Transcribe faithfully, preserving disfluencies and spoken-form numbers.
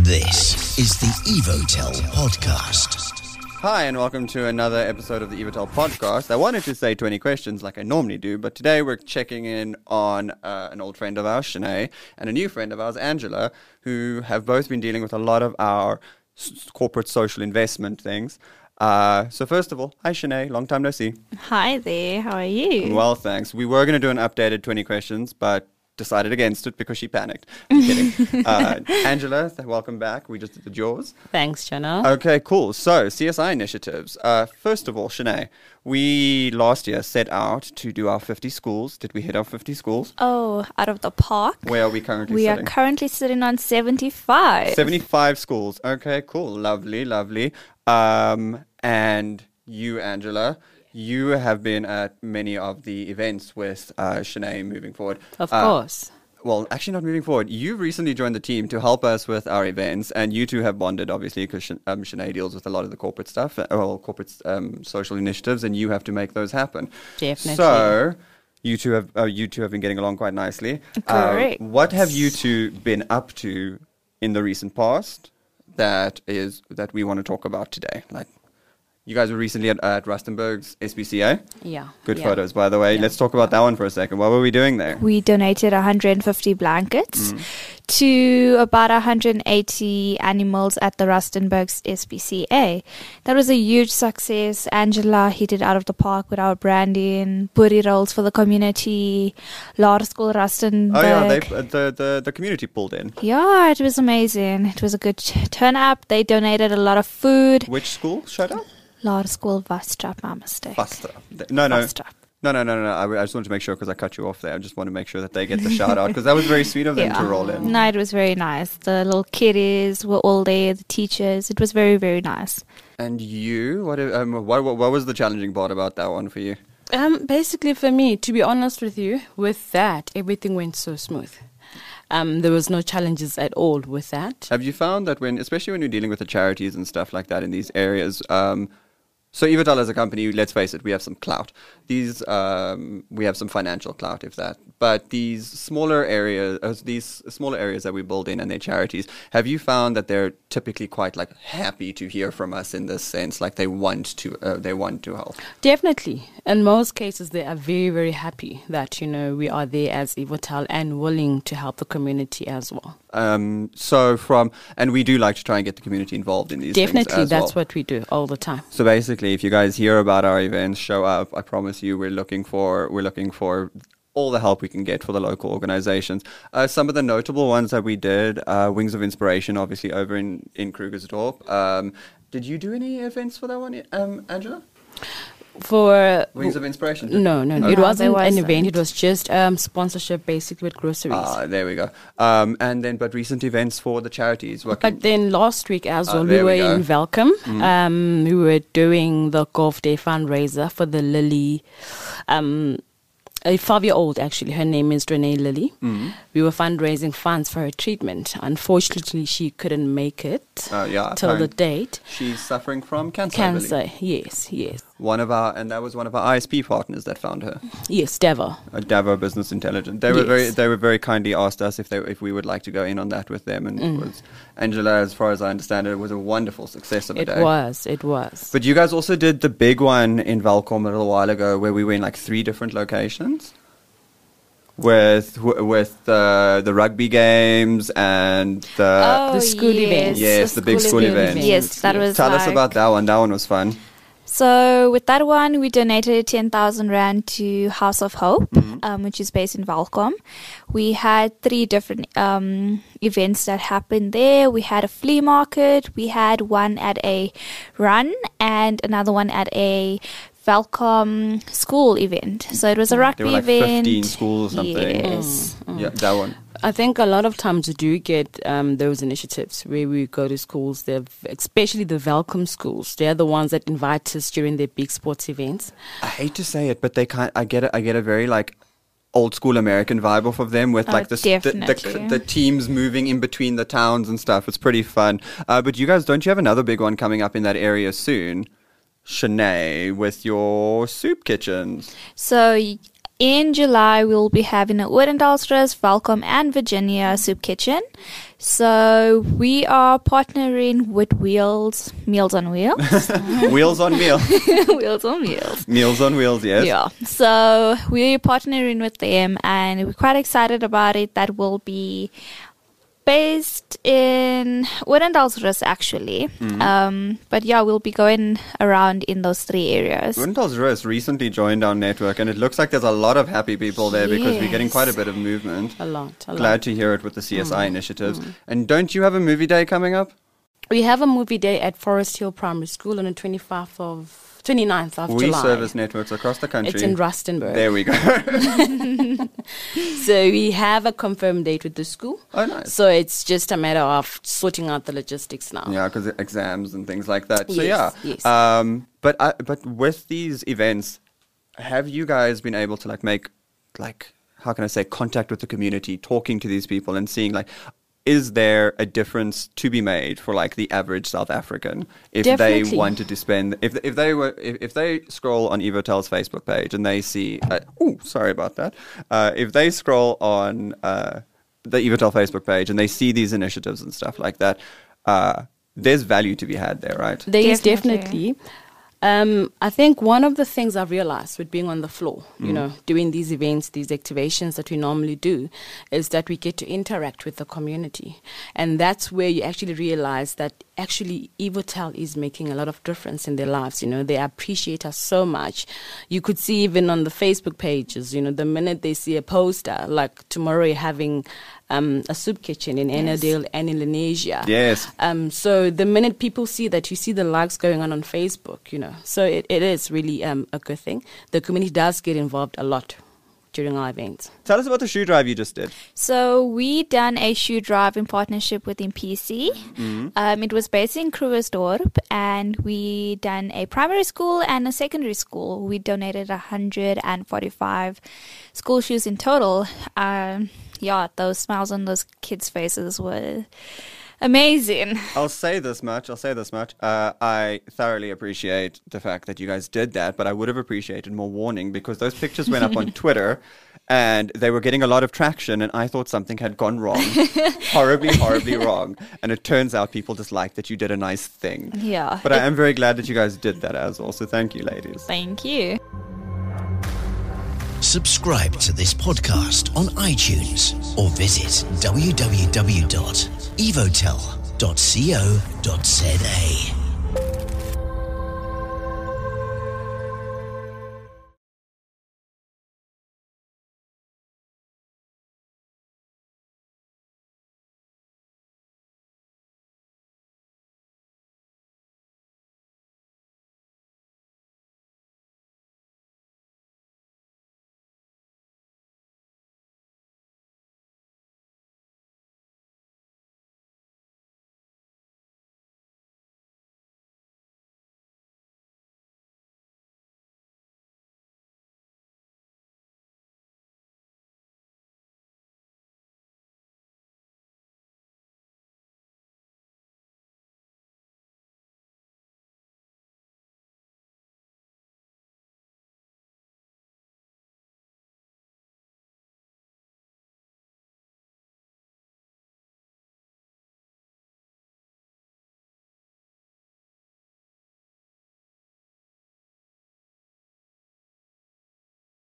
This is the Evotel Podcast. Hi, and welcome to another episode of the Evotel Podcast. I wanted to say twenty questions like I normally do, but today we're checking in on uh, an old friend of ours, Shanae, and a new friend of ours, Angela, who have both been dealing with a lot of our s- corporate social investment things. Uh, so first of all, hi Shanae, long time no see. Hi there, how are you? Well, thanks. We were going to do an updated twenty questions, but decided against it because she panicked. I'm kidding. uh, Angela, welcome back. We just did the Jaws. Thanks, Jenna. Okay, cool. So, C S I initiatives. Uh, first of all, Shanae, we last year set out to do our fifty schools. Did we hit our fifty schools? Oh, out of the park. Where are we currently we sitting? are currently sitting on seventy-five. seventy-five schools. Okay, cool. Lovely, lovely. Um, and you, Angela, you have been at many of the events with uh, Shanae moving forward. Of Uh, course. Well, actually not moving forward. You recently joined the team to help us with our events, and you two have bonded, obviously, because Sh- um, Shanae deals with a lot of the corporate stuff, uh, well, corporate um, social initiatives, and you have to make those happen. Definitely. So, you two have uh, you two have been getting along quite nicely. Correct. Uh, what have you two been up to in the recent past that is that we want to talk about today? Like, you guys were recently at, at Rustenburg's S P C A. Yeah. Good yeah. photos, by the way. Yeah. Let's talk about that one for a second. What were we doing there? We donated one hundred fifty blankets Mm. to about one hundred eighty animals at the Rustenburg's S P C A. That was a huge success. Angela hit it out of the park with our branding, booty rolls for the community, Laerskool Rustenburg. Oh yeah, they, uh, the, the the community pulled in. Yeah, it was amazing. It was a good turn up. They donated a lot of food. Which school? Shut up. Laerskool Vastrap, my mistake. Faster. No, no. Vastrap. No, no, no, no. I, I just wanted to make sure because I cut you off there. I just want to make sure that they get the shout out because that was very sweet of them to roll in. No, it was very nice. The little kiddies were all there, the teachers. It was very, very nice. And you, what, um, what, what, what was the challenging part about that one for you? Um, basically, for me, to be honest with you, with that, everything went so smooth. Um, there was no challenges at all with that. Have you found that when, especially when you're dealing with the charities and stuff like that in these areas, um, so Evotel as a company, let's face it, we have some clout. These, um, we have some financial clout, if that. But these smaller areas, uh, these smaller areas that we build in and their charities, have you found that they're typically quite like happy to hear from us in this sense, like they want to, uh, they want to help? Definitely. In most cases, they are very, very happy that, you know, we are there as Evotel and willing to help the community as well. Um, so from, and we do like to try and get the community involved in these Definitely, things as that's well. what we do all the time. So basically, if you guys hear about our events, show up. I promise you, we're looking for we're looking for all the help we can get for the local organizations. Uh, some of the notable ones that we did, uh, Wings of Inspiration, obviously over in in Krugersdorp. Um, did you do any events for that one, um, Angela? For Wings of Inspiration? did no, no, no, No, it wasn't there an wasn't. event. It was just um, sponsorship, basically with groceries. Ah, there we go. Um, and then, but recent events for the charities. What can- But then last week as Ah, well, we there were we go. in Welcome. Mhm. Um, we were doing the Golf Day fundraiser for the Lily, um, a five-year-old actually. Her name is Renee Lily. Mhm. We were fundraising funds for her treatment. Unfortunately, she couldn't make it Uh, yeah, till the apparent- date. She's suffering from cancer. I believe. Cancer, yes, yes. One of our, and that was one of our I S P partners that found her. Yes, Deva. Uh, Davo Business Intelligence. They were Yes. very, they were very kindly asked us if they, if we would like to go in on that with them, and Mm. it was Angela, as far as I understand it, it was a wonderful success of a It day. was, it was. But you guys also did the big one in Valcom a little while ago, where we were in like three different locations with with the the rugby games and the. The school events. Yes, the big school events. Yes, that was Tell us like- about that one. That one was fun. So with that one, we donated ten thousand rand to House of Hope, Mhm. um, which is based in Valcom. We had three different um, events that happened there. We had a flea market. We had one at a run and another one at a Valcom school event. So it was a rugby There were like event. fifteen schools or something. Yes. Mm, mm. Yeah, that one. I think a lot of times we do get um, those initiatives where we go to schools, they're v- especially the Welcome schools. They're the ones that invite us during their big sports events. I hate to say it, but they kind. I get it. I get a very like old school American vibe off of them with Oh, like the, the, the definitely. the teams moving in between the towns and stuff. It's pretty fun. Uh, but you guys, don't you have another big one coming up in that area soon? Shanae, with your soup kitchens. So y- In July, we'll be having a Odendahlsrus, Welcome, and Virginia Soup Kitchen. So we are partnering with Wheels, Meals on Wheels. Wheels on Meals. Wheels on Wheels. Meals on Wheels, yes. Yeah. So we're partnering with them, and we're quite excited about it. That will be based in Odendahlsrus, actually. Mm-hmm. Um, but yeah, we'll be going around in those three areas. Odendahlsrus recently joined our network, and it looks like there's a lot of happy people there yes. because we're getting quite a bit of movement. A lot. A Glad lot. to hear it with the C S I mm. initiatives. Mm. And don't you have a movie day coming up? We have a movie day at Forest Hill Primary School on the twenty-fifth of twenty-ninth of we July. We service networks across the country. It's in Rustenburg. There we go. So we have a confirmed date with the school. Oh, nice. So it's just a matter of sorting out the logistics now. Yeah, because exams and things like that. So yes, yeah. Yes. Um, but uh, but with these events, have you guys been able to like make like how can I say contact with the community, talking to these people and seeing like, is there a difference to be made for like the average South African if Definitely. they wanted to spend if if they were if, if they scroll on Evotel's Facebook page and they see uh, oh sorry about that uh, if they scroll on uh, the Evotel Facebook page and they see these initiatives and stuff like that, uh, there's value to be had there, right? There is Definitely. definitely. Um, I think one of the things I've realized with being on the floor, you mm. know, doing these events, these activations that we normally do, is that we get to interact with the community. And that's where you actually realize that actually Evotel is making a lot of difference in their lives. You know, they appreciate us so much. You could see even on the Facebook pages, you know, the minute they see a poster, like tomorrow you're having Um, a soup kitchen in Ennerdale yes. and in Lenasia. Yes. Um, so the minute people see that, you see the likes going on on Facebook, you know. So it, it is really um, a good thing. The community does get involved a lot during our events. Tell us about the shoe drive you just did. So we done a shoe drive in partnership with M P C. Mm-hmm. Um, it was based in Krugersdorp, and we done a primary school and a secondary school. We donated one hundred forty-five school shoes in total. Um, yeah, those smiles on those kids' faces were amazing. I'll say this much. I'll say this much. Uh, I thoroughly appreciate the fact that you guys did that, but I would have appreciated more warning because those pictures went up on Twitter and they were getting a lot of traction and I thought something had gone wrong. horribly, horribly wrong. And it turns out people just liked that you did a nice thing. Yeah. But I am very glad that you guys did that as well. So thank you, ladies. Thank you. Subscribe to this podcast on iTunes or visit w w w dot evotel dot co dot za.